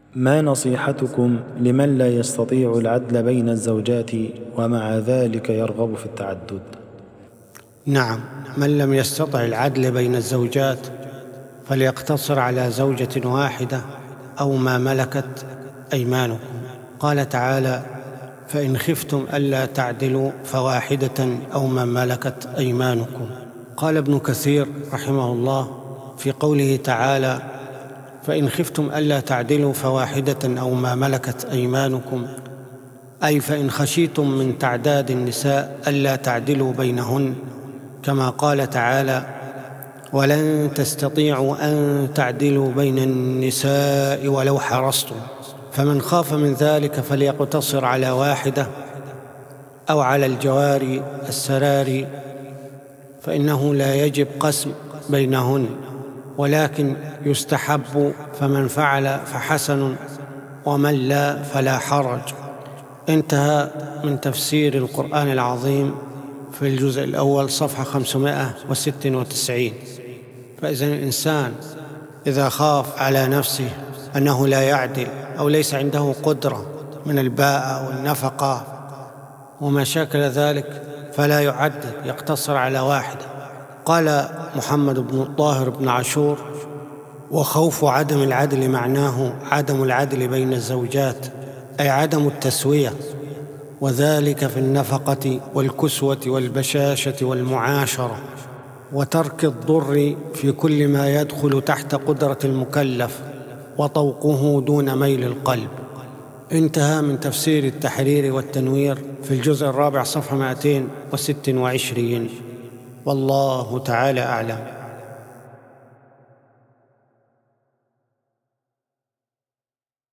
ما نصيحتكم لمن لا يستطيع العدل بين الزوجات ومع ذلك يرغب في التعدد؟ نعم، من لم يستطع العدل بين الزوجات فليقتصر على زوجة واحدة أو ما ملكت أيمانكم. قال تعالى: فإن خفتم ألا تعدلوا فواحدة أو ما ملكت أيمانكم. قال ابن كثير رحمه الله في قوله تعالى: فإن خفتم ألا تعدلوا فواحدة أو ما ملكت أيمانكم، أي فإن خشيتم من تعداد النساء ألا تعدلوا بينهن، كما قال تعالى: ولن تستطيعوا أن تعدلوا بين النساء ولو حرصتم. فمن خاف من ذلك فليقتصر على واحدة أو على الجواري السراري، فإنه لا يجب قسم بينهن، ولكن يستحب، فمن فعل فحسن ومن لا فلا حرج. انتهى من تفسير القرآن العظيم في الجزء الأول صفحة 596. فإذا الإنسان إذا خاف على نفسه أنه لا يعدل أو ليس عنده قدرة من الباءة والنفقة وما شاكل ذلك فلا يعدل، يقتصر على واحدة. قال محمد بن الطاهر بن عاشور: وخوف عدم العدل معناه عدم العدل بين الزوجات، أي عدم التسوية، وذلك في النفقة والكسوة والبشاشة والمعاشرة، وترك الضر في كل ما يدخل تحت قدرة المكلف، وطوقه دون ميل القلب. انتهى من تفسير التحرير والتنوير في الجزء الرابع صفحة 226. والله تعالى أعلم.